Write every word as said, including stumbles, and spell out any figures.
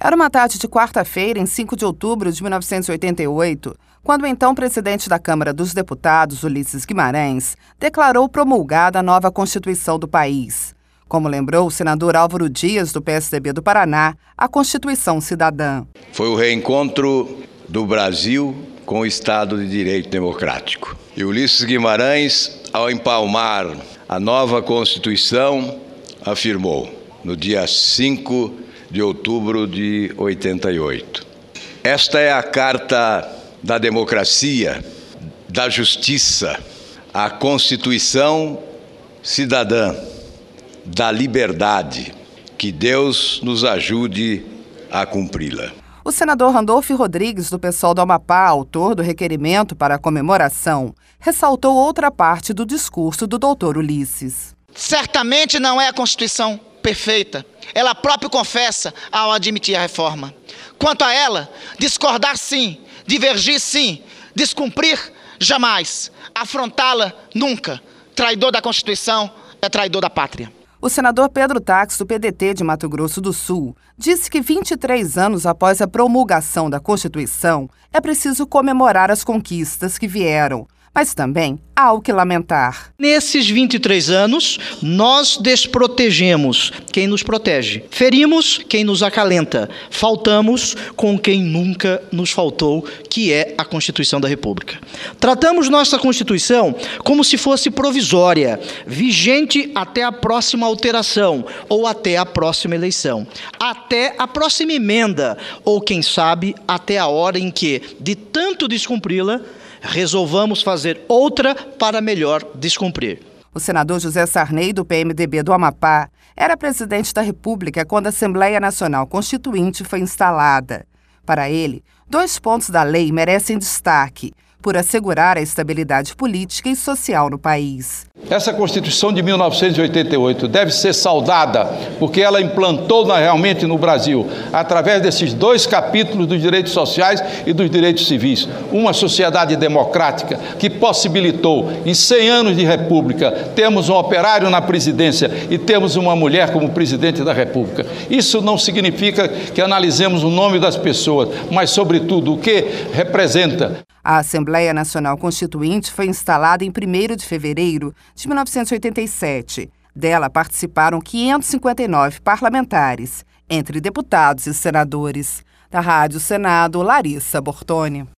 Era uma tarde de quarta-feira, em cinco de outubro de mil novecentos e oitenta e oito, quando o então presidente da Câmara dos Deputados, Ulisses Guimarães, declarou promulgada a nova Constituição do país. Como lembrou o senador Álvaro Dias, do P S D B do Paraná, a Constituição Cidadã. Foi o reencontro do Brasil com o Estado de Direito Democrático. E Ulisses Guimarães, ao empalmar a nova Constituição, afirmou, no dia cinco de outubro de oitenta e oito. Esta é a carta da democracia, da justiça, a Constituição cidadã, da liberdade. Que Deus nos ajude a cumpri-la. O senador Randolfo Rodrigues, do PSOL do Amapá, autor do requerimento para a comemoração, ressaltou outra parte do discurso do doutor Ulisses. Certamente não é a Constituição perfeita. Ela própria confessa ao admitir a reforma. Quanto a ela, discordar sim, divergir sim, descumprir jamais, afrontá-la nunca. Traidor da Constituição é traidor da pátria. O senador Pedro Tax, do P D T de Mato Grosso do Sul, disse que vinte e três anos após a promulgação da Constituição, é preciso comemorar as conquistas que vieram, mas também há o que lamentar. Nesses vinte e três anos, nós desprotegemos quem nos protege, ferimos quem nos acalenta, faltamos com quem nunca nos faltou, que é a Constituição da República. Tratamos nossa Constituição como se fosse provisória, vigente até a próxima alteração ou até a próxima eleição, até a próxima emenda ou, quem sabe, até a hora em que, de tanto descumpri-la, resolvamos fazer outra para melhor descumprir. O senador José Sarney, do P M D B do Amapá, era presidente da República quando a Assembleia Nacional Constituinte foi instalada. Para ele, dois pontos da lei merecem destaque, por assegurar a estabilidade política e social no país. Essa Constituição de mil novecentos e oitenta e oito deve ser saudada porque ela implantou na, realmente no Brasil, através desses dois capítulos dos direitos sociais e dos direitos civis, uma sociedade democrática que possibilitou, em cem anos de república, termos um operário na presidência e termos uma mulher como presidente da República. Isso não significa que analisemos o nome das pessoas, mas, sobretudo, o que representa. A Assembleia Nacional Constituinte foi instalada em primeiro de fevereiro de mil novecentos e oitenta e sete. Dela participaram quinhentos e cinquenta e nove parlamentares, entre deputados e senadores. Da Rádio Senado, Larissa Bortoni.